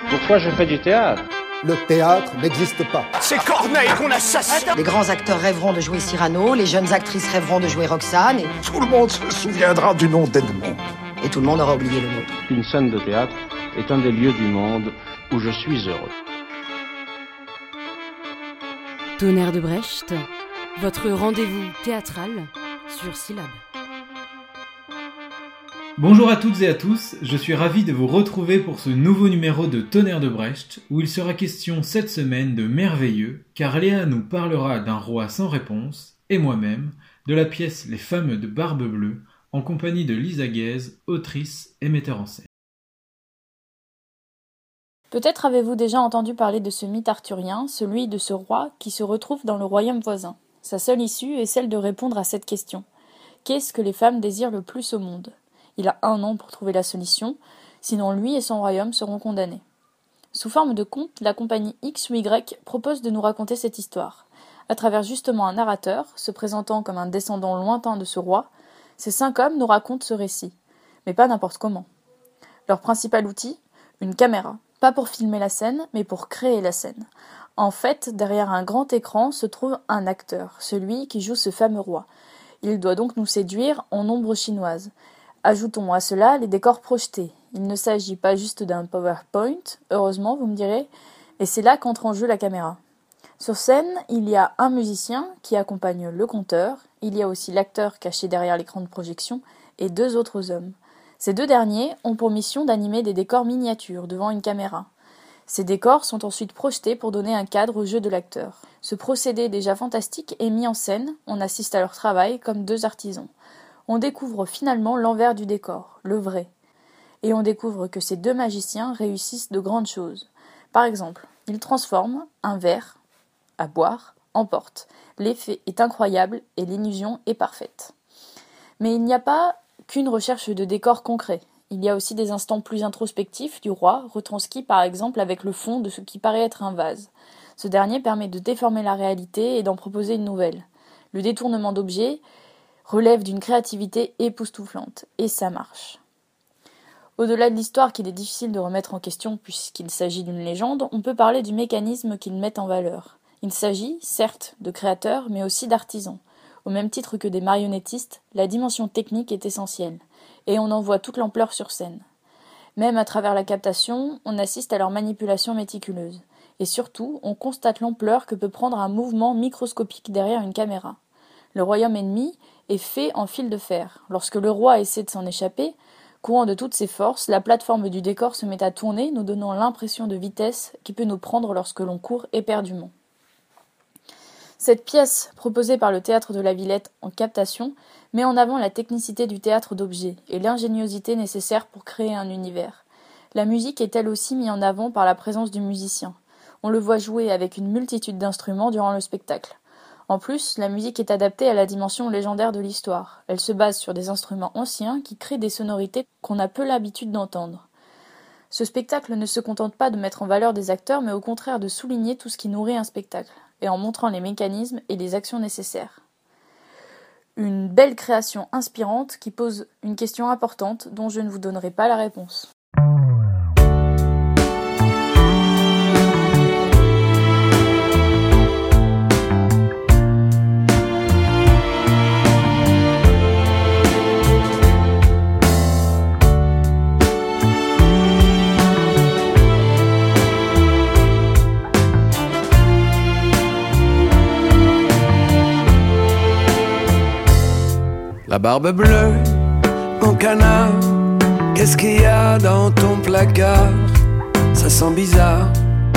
Pourquoi je fais du théâtre? Le théâtre n'existe pas. C'est Corneille qu'on assassine. Les grands acteurs rêveront de jouer Cyrano, les jeunes actrices rêveront de jouer Roxane, et Tout le monde se souviendra du nom d'Edmond. tout le monde aura oublié le nôtre. Une scène de théâtre est un des lieux du monde où je suis heureux. Tonnerre de Brecht, votre rendez-vous théâtral sur Syllab. Bonjour à toutes et à tous, je suis ravi de vous retrouver pour ce nouveau numéro de Tonnerre de Brecht, où il sera question cette semaine de merveilleux, car Léa nous parlera d'un roi sans réponse, et moi-même, de la pièce Les Fameux de Barbe Bleue, en compagnie de Lisa Guèze, autrice et metteur en scène. Peut-être avez-vous déjà entendu parler de ce mythe arthurien, celui de ce roi qui se retrouve dans le royaume voisin. Sa seule issue est celle de répondre à cette question. Qu'est-ce que les femmes désirent le plus au monde ? Il a 1 an pour trouver la solution, sinon lui et son royaume seront condamnés. Sous forme de conte, la compagnie X ou Y propose de nous raconter cette histoire. À travers justement un narrateur, se présentant comme un descendant lointain de ce roi, ces 5 hommes nous racontent ce récit. Mais pas n'importe comment. Leur principal outil ? Une caméra. Pas pour filmer la scène, mais pour créer la scène. En fait, derrière un grand écran se trouve un acteur, celui qui joue ce fameux roi. Il doit donc nous séduire en ombre chinoise. Ajoutons à cela les décors projetés. Il ne s'agit pas juste d'un PowerPoint, heureusement vous me direz, et c'est là qu'entre en jeu la caméra. Sur scène, il y a un musicien qui accompagne le conteur, il y a aussi l'acteur caché derrière l'écran de projection, et 2 autres hommes. Ces 2 derniers ont pour mission d'animer des décors miniatures devant une caméra. Ces décors sont ensuite projetés pour donner un cadre au jeu de l'acteur. Ce procédé déjà fantastique est mis en scène, on assiste à leur travail comme 2 artisans. On découvre finalement l'envers du décor, le vrai. Et on découvre que ces 2 magiciens réussissent de grandes choses. Par exemple, ils transforment un verre à boire en porte. L'effet est incroyable et l'illusion est parfaite. Mais il n'y a pas qu'une recherche de décor concret. Il y a aussi des instants plus introspectifs du roi, retranscrits par exemple avec le fond de ce qui paraît être un vase. Ce dernier permet de déformer la réalité et d'en proposer une nouvelle. Le détournement d'objets relève d'une créativité époustouflante, et ça marche. Au-delà de l'histoire qu'il est difficile de remettre en question puisqu'il s'agit d'une légende, on peut parler du mécanisme qu'il met en valeur. Il s'agit, certes, de créateurs, mais aussi d'artisans. Au même titre que des marionnettistes, la dimension technique est essentielle, et on en voit toute l'ampleur sur scène. Même à travers la captation, on assiste à leur manipulation méticuleuse. Et surtout, on constate l'ampleur que peut prendre un mouvement microscopique derrière une caméra. Le royaume ennemi est fait en fil de fer. Lorsque le roi essaie de s'en échapper, courant de toutes ses forces, la plateforme du décor se met à tourner, nous donnant l'impression de vitesse qui peut nous prendre lorsque l'on court éperdument. Cette pièce, proposée par le Théâtre de la Villette en captation, met en avant la technicité du théâtre d'objets et l'ingéniosité nécessaire pour créer un univers. La musique est elle aussi mise en avant par la présence du musicien. On le voit jouer avec une multitude d'instruments durant le spectacle. En plus, la musique est adaptée à la dimension légendaire de l'histoire. Elle se base sur des instruments anciens qui créent des sonorités qu'on a peu l'habitude d'entendre. Ce spectacle ne se contente pas de mettre en valeur des acteurs, mais au contraire de souligner tout ce qui nourrit un spectacle, et en montrant les mécanismes et les actions nécessaires. Une belle création inspirante qui pose une question importante dont je ne vous donnerai pas la réponse. La barbe bleue, mon canard, qu'est-ce qu'il y a dans ton placard? Ça sent bizarre.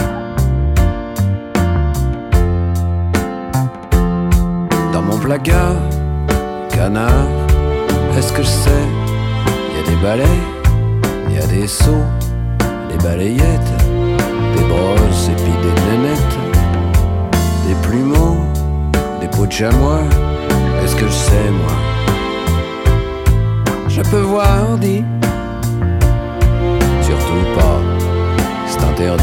Dans mon placard, canard, est-ce que je sais? Il y a des balais, il y a des seaux, des balayettes, des brosses et puis des nénettes, des plumeaux, des peaux de chamois. Est-ce que je sais, moi? Je peux voir, dit. Surtout pas, c'est interdit.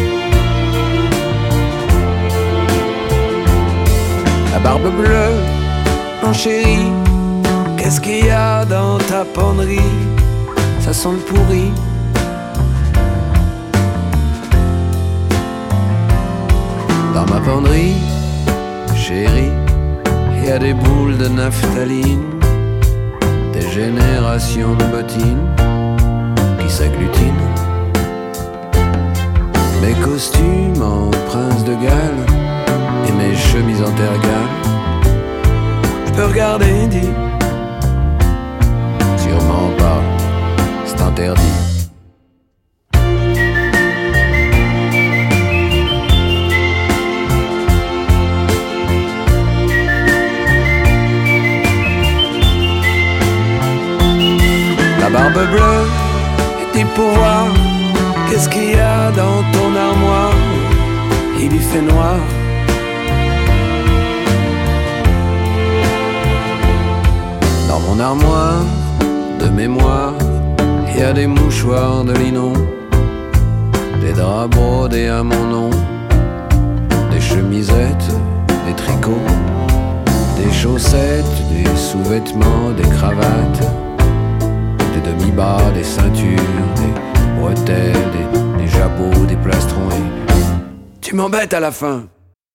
La barbe bleue, Mon chéri, qu'est-ce qu'il y a dans ta penderie? Ça sent le pourri. Dans ma penderie, chérie, il y a des boules de naphtaline, des générations de bottines qui s'agglutinent. Mes costumes en prince de Galles et mes chemises en tergale. Je peux regarder, dis. Sûrement pas, c'est interdit. La barbe bleue et tes pouvoirs. Qu'est-ce qu'il y a dans ton armoire? Il y fait noir. Dans mon armoire de mémoire, il y a des mouchoirs de linon, des draps brodés à mon nom, des chemisettes, des tricots, des chaussettes, des sous-vêtements, des cravates, des demi-bas, des ceintures, des bretelles, des jabots, des plastrons et... Tu m'embêtes à la fin.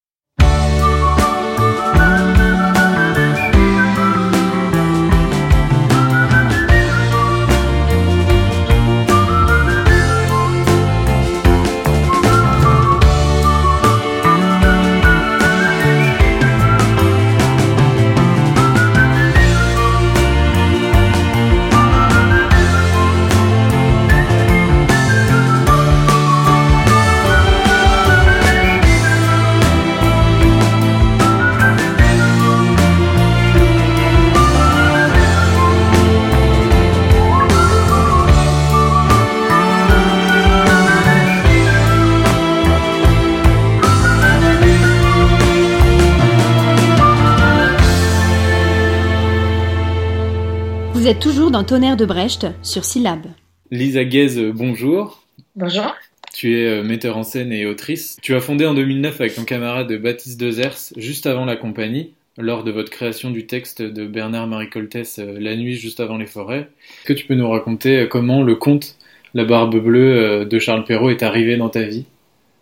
Vous êtes toujours dans Tonnerre de Brecht sur Syllab. Lisa Guèze, bonjour. Bonjour. Tu es metteur en scène et autrice. Tu as fondé en 2009 avec ton camarade Baptiste Dezers, juste avant la compagnie, lors de votre création du texte de Bernard-Marie Coltès, La nuit juste avant les forêts. Est-ce que tu peux nous raconter comment le conte La barbe bleue de Charles Perrault est arrivé dans ta vie?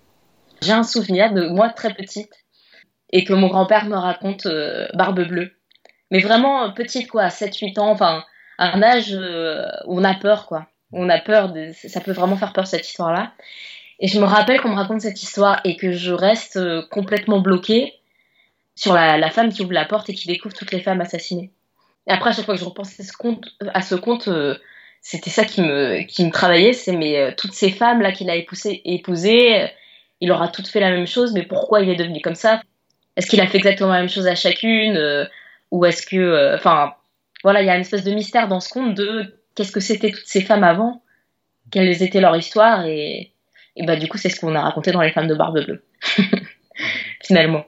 J'ai un souvenir de moi très petite et que mon grand-père me raconte Barbe bleue. Mais vraiment petite, quoi, 7-8 ans, enfin, à un âge où on a peur, quoi. On a peur, ça peut vraiment faire peur, cette histoire-là. Et je me rappelle qu'on me raconte cette histoire et que je reste complètement bloquée sur la femme qui ouvre la porte et qui découvre toutes les femmes assassinées. Et après, à chaque fois que je repense à ce conte, c'était ça qui me travaillait, c'est toutes ces femmes-là qu'il a épousées, il aura toutes fait la même chose, mais pourquoi il est devenu comme ça? Est-ce qu'il a fait exactement la même chose à chacune ou est-ce que... voilà, il y a une espèce de mystère dans ce conte de qu'est-ce que c'était toutes ces femmes avant, quelles étaient leurs histoires, et bah du coup, c'est ce qu'on a raconté dans Les femmes de Barbe Bleue, finalement.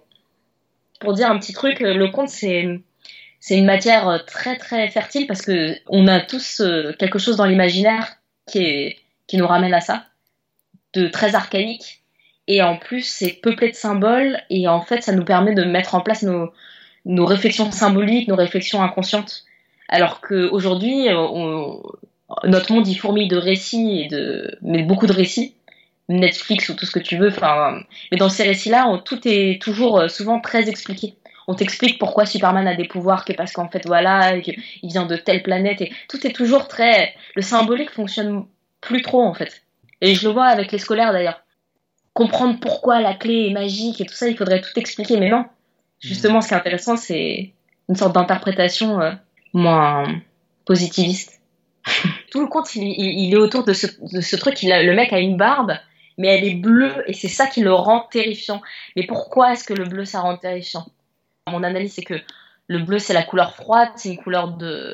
Pour dire un petit truc, le conte, c'est une matière très très fertile parce qu'on a tous quelque chose dans l'imaginaire qui nous ramène à ça, de très archaïque, et en plus, c'est peuplé de symboles, et en fait, ça nous permet de mettre en place nos réflexions symboliques, nos réflexions inconscientes. Alors qu'aujourd'hui, notre monde y fourmille de récits, mais beaucoup de récits, Netflix ou tout ce que tu veux. Mais dans ces récits-là, tout est toujours souvent très expliqué. On t'explique pourquoi Superman a des pouvoirs, que parce qu'en fait, voilà, qu'il vient de telle planète. Et tout est toujours très... Le symbolique fonctionne plus trop, en fait. Et je le vois avec les scolaires, d'ailleurs. Comprendre pourquoi la clé est magique et tout ça, il faudrait tout expliquer, mais non. Justement, ce qui est intéressant, c'est une sorte d'interprétation moins positiviste. Tout le conte, il est autour de ce truc. Le mec a une barbe, mais elle est bleue, et c'est ça qui le rend terrifiant. Mais pourquoi est-ce que le bleu, ça rend terrifiant? Mon analyse, c'est que le bleu, c'est la couleur froide, c'est une couleur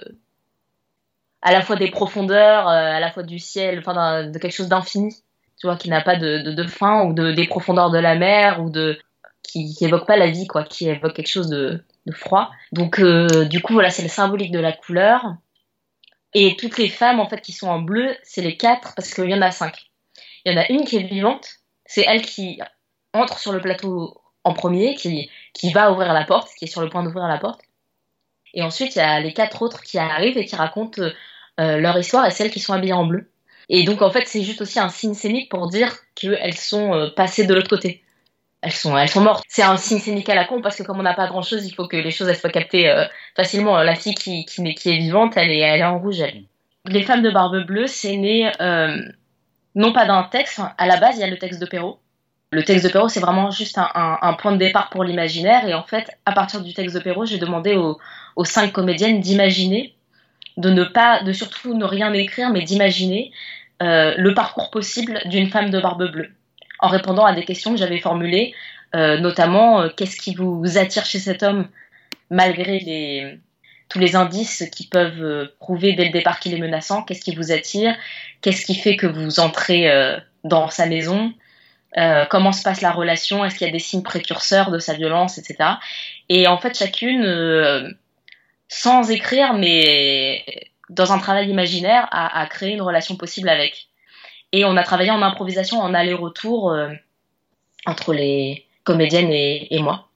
à la fois des profondeurs, à la fois du ciel, enfin de quelque chose d'infini, tu vois, qui n'a pas de fin, ou des profondeurs de la mer, ou qui évoque pas la vie, quoi, qui évoque quelque chose de froid. Donc, du coup, voilà, c'est le symbolique de la couleur. Et toutes les femmes, en fait, qui sont en bleu, c'est les 4, parce qu'il y en a 5. Il y en a une qui est vivante, c'est elle qui entre sur le plateau en premier, qui va ouvrir la porte, qui est sur le point d'ouvrir la porte. Et ensuite, il y a les 4 autres qui arrivent et qui racontent leur histoire et celles qui sont habillées en bleu. Et donc, en fait, c'est juste aussi un signe scénique pour dire qu'elles sont passées de l'autre côté. Elles sont mortes. C'est un signe scénique à la con parce que comme on n'a pas grand-chose, il faut que les choses elles soient captées facilement. La fille qui est vivante, elle est en rouge, elle. Les femmes de Barbe Bleue, c'est né non pas d'un texte. À la base, il y a le texte de Perrault. Le texte de Perrault, c'est vraiment juste un point de départ pour l'imaginaire. Et en fait, à partir du texte de Perrault, j'ai demandé aux 5 comédiennes d'imaginer, de surtout ne rien écrire, mais d'imaginer le parcours possible d'une femme de Barbe Bleue, en répondant à des questions que j'avais formulées, notamment qu'est-ce qui vous attire chez cet homme, malgré tous les indices qui peuvent prouver dès le départ qu'il est menaçant, qu'est-ce qui vous attire, qu'est-ce qui fait que vous entrez dans sa maison, comment se passe la relation, est-ce qu'il y a des signes précurseurs de sa violence, etc. Et en fait, chacune, sans écrire, mais dans un travail imaginaire, a créé une relation possible avec. Et on a travaillé en improvisation, en aller-retour entre les comédiennes et moi.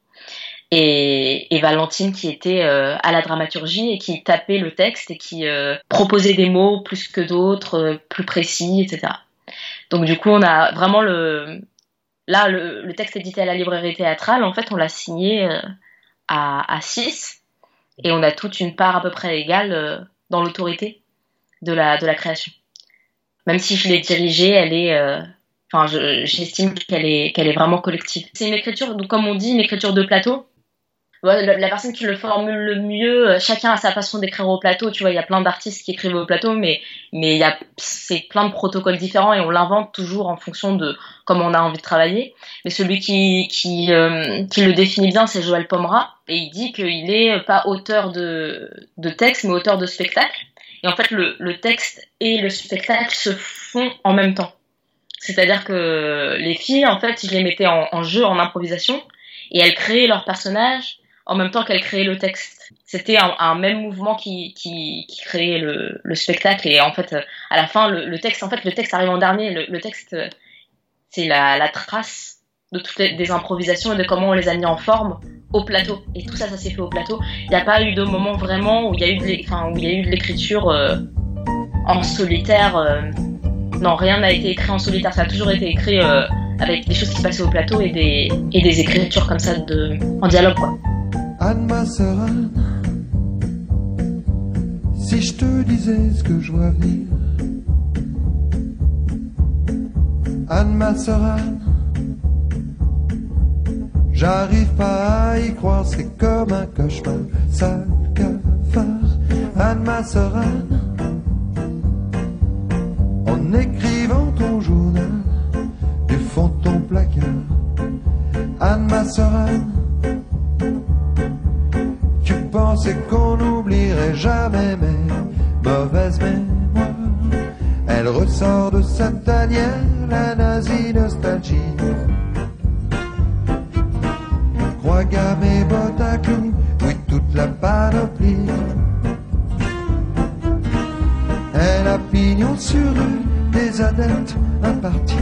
Et Valentine qui était à la dramaturgie et qui tapait le texte et qui proposait des mots plus que d'autres, plus précis, etc. Donc du coup, on a vraiment le texte édité à la librairie théâtrale, en fait, on l'a signé à 6 et on a toute une part à peu près égale dans l'autorité de la création. Même si je l'ai dirigée, elle est... j'estime qu'elle est vraiment collective. C'est une écriture, donc comme on dit, une écriture de plateau. Ouais, la personne qui le formule le mieux, chacun a sa façon d'écrire au plateau. Tu vois, il y a plein d'artistes qui écrivent au plateau, mais c'est plein de protocoles différents et on l'invente toujours en fonction de comment on a envie de travailler. Mais celui qui le définit bien, c'est Joël Pomera. Et il dit qu'il est pas auteur de texte, mais auteur de spectacle. Et en fait, le texte et le spectacle se font en même temps. C'est-à-dire que les filles, en fait, je les mettais en jeu, en improvisation, et elles créaient leur personnage en même temps qu'elles créaient le texte. C'était un même mouvement qui créait le spectacle. Et en fait, à la fin, le texte arrive en dernier. Le texte, c'est la trace de toutes des improvisations et de comment on les a mis en forme au plateau. Et tout ça s'est fait au plateau. Il n'y a pas eu de moment vraiment où il y a eu de l'écriture en solitaire. Non, rien n'a été écrit en solitaire. Ça a toujours été écrit avec des choses qui passaient au plateau et des écritures comme ça en dialogue, quoi. Anne, ma sœur Anne, si je te disais ce que je vois venir. Anne, ma sœur Anne, j'arrive pas à y croire, c'est comme un cauchemar, sale cafard. Anne, ma sœur Anne, en écrivant ton journal du fond de ton placard. Anne, ma sœur Anne, tu pensais qu'on n'oublierait jamais mes mauvaises mémoires. Elle ressort de sa tanière, la nazie nostalgie. Croix gamme et bottes à clous, oui toute la panoplie. Elle a pignon sur rue, des adeptes impartis.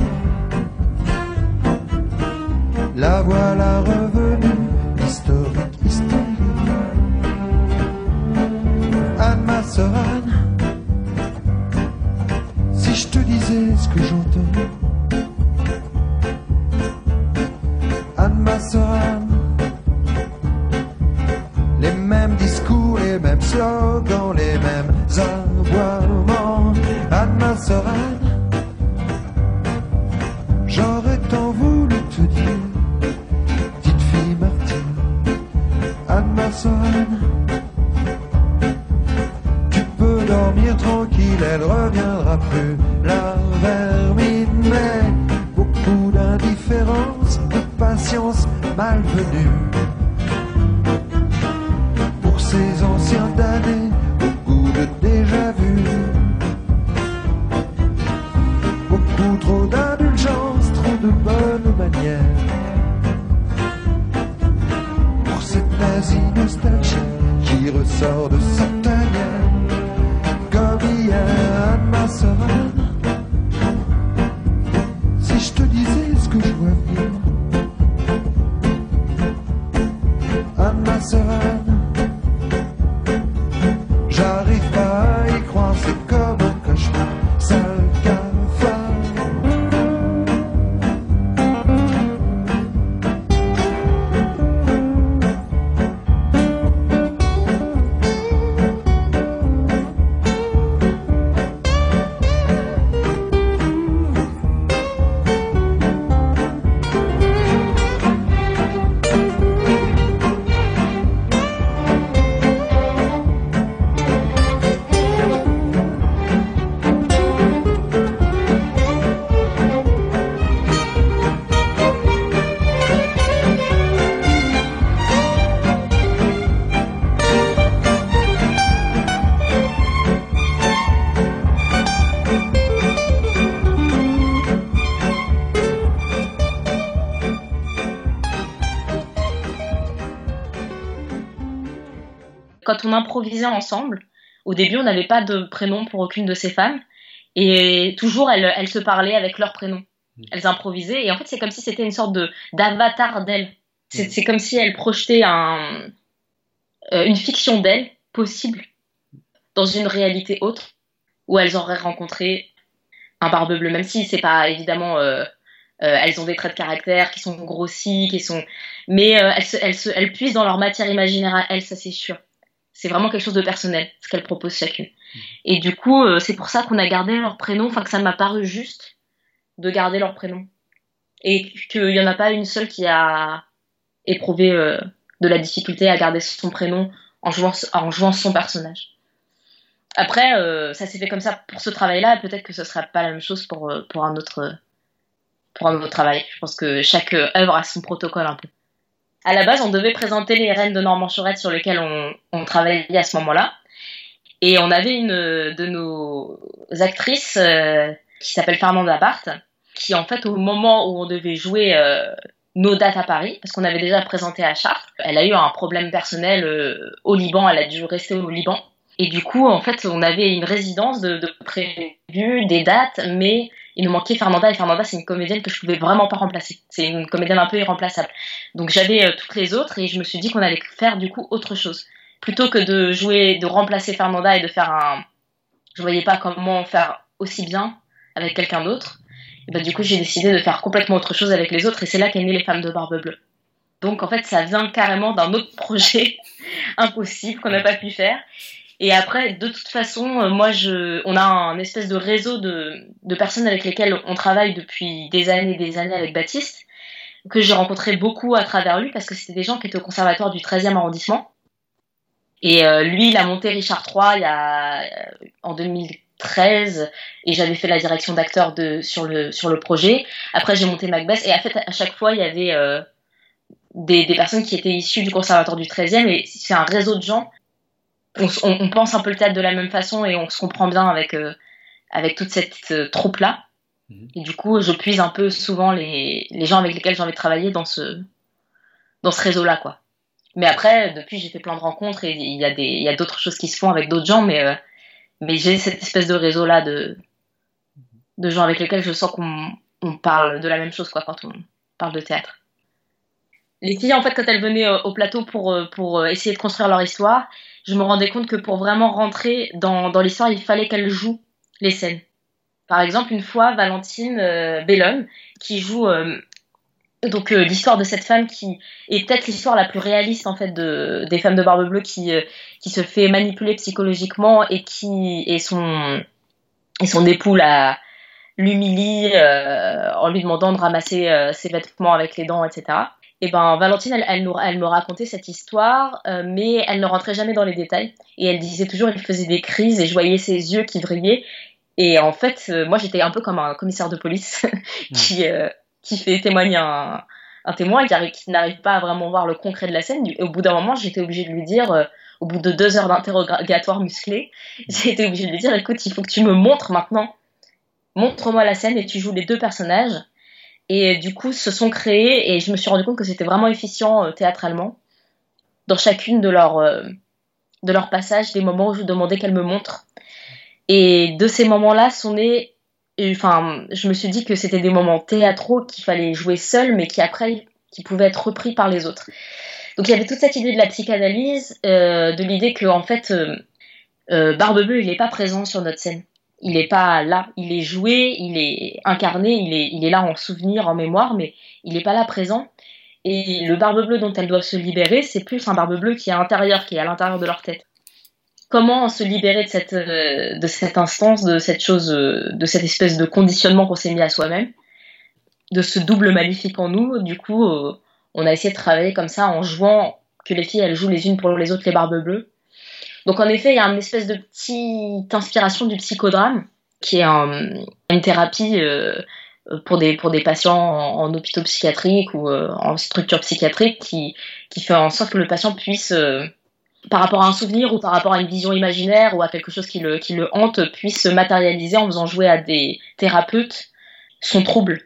La voilà revenue, historique hystérie. Anne, ma sœur Anne, si je te disais ce que j'entends. Anne, ma sœur Anne, les mêmes discours, les mêmes slogans, les mêmes aboiements. Anne, ma sœur Anne, j'aurais tant voulu te dire, petite fille martyre. Anne, ma sœur Anne, tu peux dormir tranquille, elle reviendra plus, la vermine. Mais beaucoup d'indifférence, de patience malvenue. Pour ces anciens damnés, au goût de déjà-vu. Beaucoup trop d'indulgence, trop de bonnes manières. Pour cette nazie nostalgie qui ressort de sa tanière. Comme hier, Anne, ma sœur Anne, si je te disais ce que je vois venir. Anne, ma sœur Anne, quand on improvisait ensemble, au début, on n'avait pas de prénom pour aucune de ces femmes. Et toujours, elles se parlaient avec leur prénom. Elles improvisaient. Et en fait, c'est comme si c'était une sorte d'avatar d'elles. C'est comme si elles projetaient une fiction d'elles possible dans une réalité autre où elles auraient rencontré un Barbe Bleue. Même si c'est pas évidemment... elles ont des traits de caractère qui sont grossis, mais elles puisent dans leur matière imaginaire à elles, ça c'est sûr. C'est vraiment quelque chose de personnel, ce qu'elles proposent chacune. Et du coup, c'est pour ça qu'on a gardé leur prénom, enfin que ça m'a paru juste de garder leur prénom. Et qu'il n'y en a pas une seule qui a éprouvé de la difficulté à garder son prénom en jouant son personnage. Après, ça s'est fait comme ça pour ce travail-là, peut-être que ce ne sera pas la même chose pour un autre travail. Je pense que chaque œuvre a son protocole un peu. À la base, on devait présenter les Reines de Normand-Chorette sur lesquelles on travaillait à ce moment-là. Et on avait une de nos actrices qui s'appelle Fernanda Barthes, qui en fait, au moment où on devait jouer nos dates à Paris, parce qu'on avait déjà présenté à Chartres, elle a eu un problème personnel au Liban, elle a dû rester au Liban. Et du coup, en fait, on avait une résidence de prévues, des dates, mais il nous manquait Fernanda, et Fernanda, c'est une comédienne que je pouvais vraiment pas remplacer. C'est une comédienne un peu irremplaçable. Donc j'avais toutes les autres, et je me suis dit qu'on allait faire du coup autre chose. Plutôt que de remplacer Fernanda et de faire je voyais pas comment faire aussi bien avec quelqu'un d'autre. Et ben, du coup, j'ai décidé de faire complètement autre chose avec les autres, et c'est là qu'est née Les Femmes de Barbe Bleue. Donc en fait, ça vient carrément d'un autre projet impossible qu'on n'a pas pu faire. Et après, de toute façon, on a un espèce de réseau de personnes avec lesquelles on travaille depuis des années avec Baptiste, que j'ai rencontré beaucoup à travers lui, parce que c'était des gens qui étaient au conservatoire du 13e arrondissement. Et lui, il a monté Richard III en 2013, et j'avais fait la direction d'acteur sur le projet. Après, j'ai monté Macbeth, et en fait, à chaque fois, il y avait des personnes qui étaient issues du conservatoire du 13e, et c'est un réseau de gens. On pense un peu le théâtre de la même façon, et on se comprend bien avec toute cette troupe-là. Et du coup, je puise un peu souvent les gens avec lesquels j'ai envie de travailler dans ce réseau-là, quoi. Mais après, depuis, j'ai fait plein de rencontres, et il y a d'autres choses qui se font avec d'autres gens, mais j'ai cette espèce de réseau-là de gens avec lesquels je sens qu'on parle de la même chose, quoi, quand on parle de théâtre. Les filles, en fait, quand elles venaient au plateau pour essayer de construire leur histoire, je me rendais compte que pour vraiment rentrer dans l'histoire, il fallait qu'elles jouent les scènes. Par exemple, une fois, Valentine Bellone, qui joue l'histoire de cette femme qui est peut-être l'histoire la plus réaliste en fait des femmes de Barbe Bleue, qui se fait manipuler psychologiquement et son époux l'humilie en lui demandant de ramasser ses vêtements avec les dents, etc. Et ben Valentine, elle me racontait cette histoire, mais elle ne rentrait jamais dans les détails. Et elle disait toujours, il faisait des crises, et je voyais ses yeux qui brillaient. Et en fait, moi j'étais un peu comme un commissaire de police qui fait témoigner un témoin qui n'arrive pas à vraiment voir le concret de la scène. Et au bout d'un moment, j'étais obligée de lui dire, au bout de 2 heures d'interrogatoire musclé, j'ai été obligée de lui dire, écoute, il faut que tu me montres maintenant. Montre-moi la scène, et tu joues les 2 personnages. Et du coup, se sont créés, et je me suis rendu compte que c'était vraiment efficient théâtralement, dans chacune de leurs passages, des moments où je demandais qu'elles me montrent. Et de ces moments-là sont nés, je me suis dit que c'était des moments théâtraux qu'il fallait jouer seul, mais qui pouvaient être repris par les autres. Donc il y avait toute cette idée de la psychanalyse, de l'idée que en fait, Barbe Bleue, il n'est pas présent sur notre scène. Il n'est pas là, il est joué, il est incarné, il est là en souvenir, en mémoire, mais il n'est pas là présent. Et le Barbe Bleue dont elles doivent se libérer, c'est plus un Barbe Bleue qui est à l'intérieur de leur tête. Comment se libérer de cette instance, de cette chose, de cette espèce de conditionnement qu'on s'est mis à soi-même, de ce double maléfique en nous. Du coup, on a essayé de travailler comme ça, en jouant que les filles, elles jouent les unes pour les autres les Barbes Bleues. Donc en effet, il y a une espèce de petite inspiration du psychodrame, qui est une thérapie pour des patients en hôpitaux psychiatriques ou en structure psychiatrique, qui fait en sorte que le patient puisse, par rapport à un souvenir ou par rapport à une vision imaginaire ou à quelque chose qui le hante, puisse se matérialiser en faisant jouer à des thérapeutes son trouble.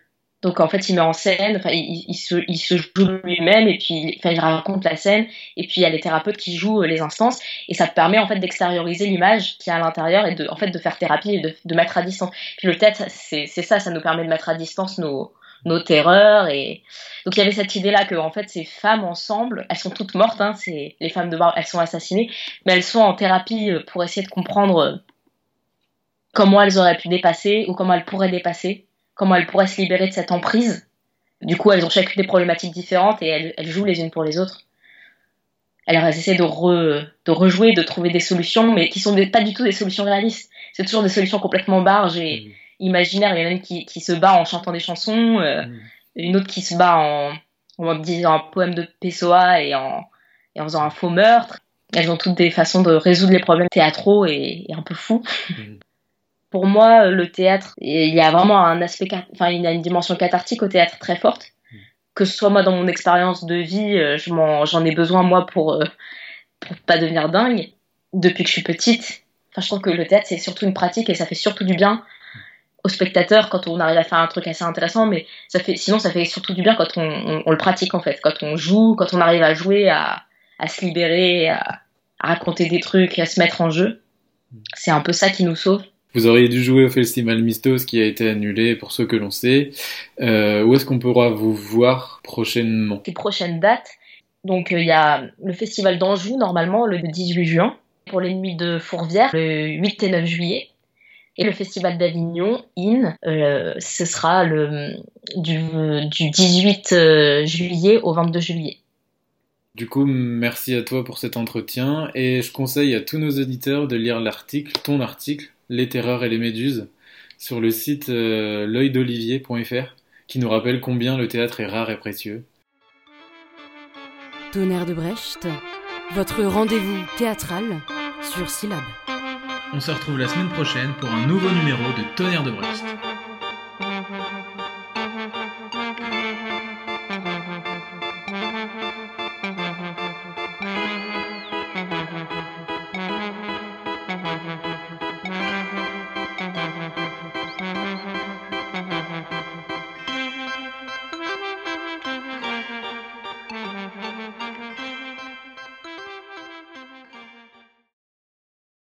Donc en fait, il met en scène, enfin il se joue lui-même et puis il raconte la scène et puis il y a les thérapeutes qui jouent les instances et ça te permet en fait d'extérioriser l'image qui est à l'intérieur et de faire thérapie et de mettre à distance. Puis le théâtre, c'est ça nous permet de mettre à distance nos terreurs et donc il y avait cette idée-là que en fait ces femmes ensemble, elles sont toutes mortes, hein, c'est les femmes de Barbe, elles sont assassinées, mais elles sont en thérapie pour essayer de comprendre comment elles auraient pu dépasser ou comment elles pourraient dépasser. Comment elles pourraient se libérer de cette emprise. Du coup, elles ont chacune des problématiques différentes et elles jouent les unes pour les autres. Alors, elles essaient de rejouer, de trouver des solutions, mais qui sont pas du tout des solutions réalistes. C'est toujours des solutions complètement barges et imaginaires. Il y en a une qui se bat en chantant des chansons, une autre qui se bat en disant un poème de Pessoa et en faisant un faux meurtre. Elles ont toutes des façons de résoudre les problèmes théâtraux et un peu fous. Pour moi, le théâtre, il y a vraiment un aspect, il y a une dimension cathartique au théâtre très forte. Que ce soit moi dans mon expérience de vie, j'en ai besoin moi pour pas devenir dingue. Depuis que je suis petite, je trouve que le théâtre c'est surtout une pratique et ça fait surtout du bien aux spectateurs quand on arrive à faire un truc assez intéressant. Mais sinon ça fait surtout du bien quand on le pratique en fait, quand on joue, quand on arrive à jouer, à se libérer, à raconter des trucs, à se mettre en jeu. C'est un peu ça qui nous sauve. Vous auriez dû jouer au Festival Mistos qui a été annulé pour ceux que l'on sait. Où est-ce qu'on pourra vous voir prochainement ? Les prochaines dates, donc il y a le Festival d'Anjou normalement le 18 juin, pour les Nuits de Fourvière le 8 et 9 juillet, et le Festival d'Avignon, ce sera du 18 juillet au 22 juillet. Du coup, merci à toi pour cet entretien et je conseille à tous nos auditeurs de lire ton article, Les terreurs et les méduses, sur le site l'œildolivier.fr qui nous rappelle combien le théâtre est rare et précieux. Tonnerre de Brecht, votre rendez-vous théâtral sur Syllab. On se retrouve la semaine prochaine pour un nouveau numéro de Tonnerre de Brecht.